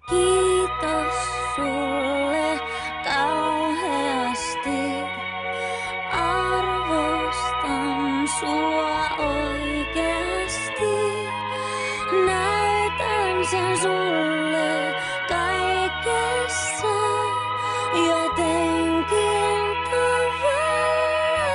Kiitos sulle kauheasti. Arvostan sua oikeasti. Näytän sen sulle kaikessa jotenkin tavalla.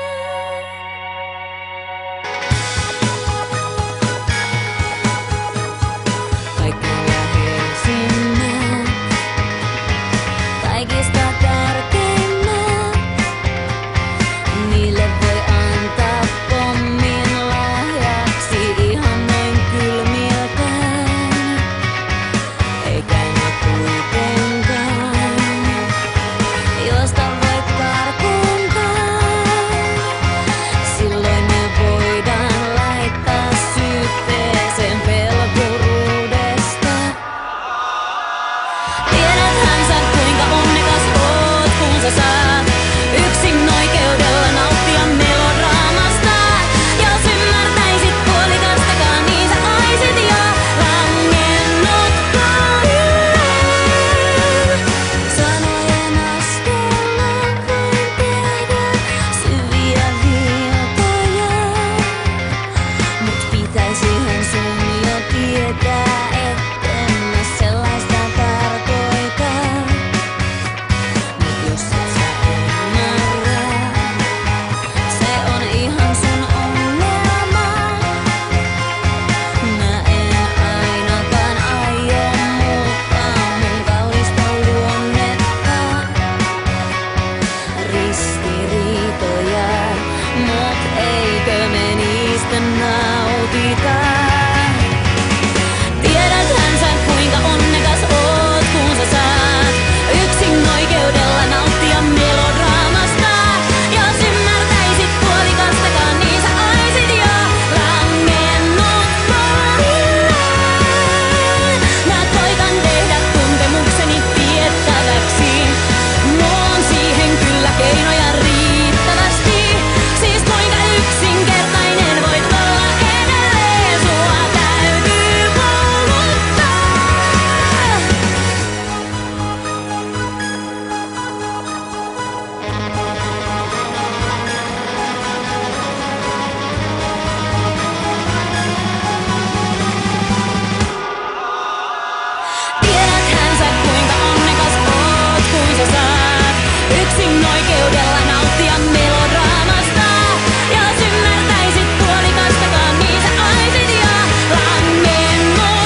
Kaikkein läheisimmät, kaikista tärkeimmät, niille voi antaa pommin lahjaksi ihan noin kylmiltään. Eikä enää kuitenkaan juosta voi karkuunkaan. Silloin me voidaan laittaa syytteeseen pelkuruudesta. Tiedäthän sä kuinka onnekas oot, kun sä saat yksin oikeudella nauttia melodraamasta. Jos ymmärtäisit puolikastakaan, niin sä oisit jo langennut pohjaan. Sanojen askella voin tehdä syviä virtoja, mut pitäisihän sun jo tietää, etten mä sellaista tarkoita. Mut jos et sä ymmärrä, se on ihan sun ongelma. Mä en ainakaan aio muuttaa mun kaunista luonnetta. Ristiriitoja, mut eikö me niistä nautita? Tiedäthän sä kuinka onnekas oot, kun sä saat yksin oikeudella nauttia melodraamasta. Jos ymmärtäisit puolikastakaan, niin sä oisit jo langennut pohjaan. Mä koitan tehdä tuntemukseni tiettäväksi. Mulla on siihen kyllä keinoja riittävästi. Siis kuinka yksinkertainen voit olla edelleen, sua täytyy kouluttaa. Tiedäthän sä kuinka onnekas oot, kun sä saat yksin oikeudella nauttia melodraamasta. Jos ymmärtäisit puolikastakaan, niin sä oisit jo langennut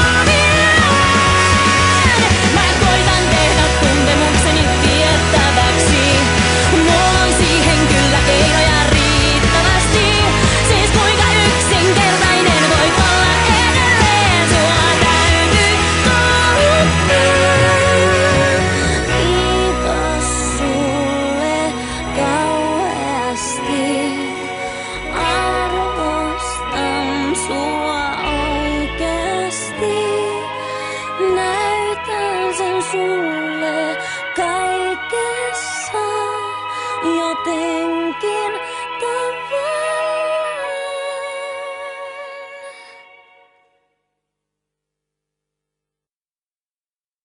pohjaan. Mä koitan tehdä tuntemukseni tiettäväksi. Mulla on siihen kyllä keinoja riittävästi. Siis kuinka yksinkertainen voit olla edelleen, sua täytyy kouluttaa. Kiitos sulle kauheasti. Arvostan sua oikeasti. Näytän sen sulle kaikessa jotenkin